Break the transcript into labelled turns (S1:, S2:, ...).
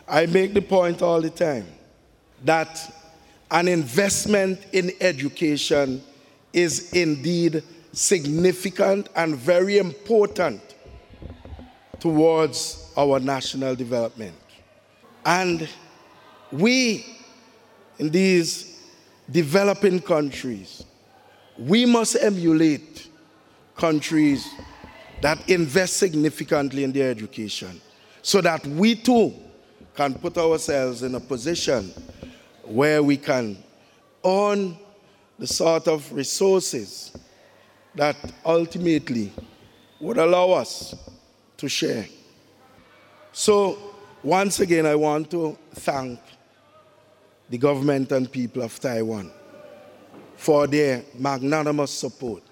S1: I make the point all the time that an investment in education is indeed significant and very important towards our national development. And we, in these developing countries, we must emulate countries that invest significantly in their education so that we too can put ourselves in a position where we can earn the sort of resources that ultimately would allow us to share. So, once again, I want to thank the government and people of Taiwan for their magnanimous support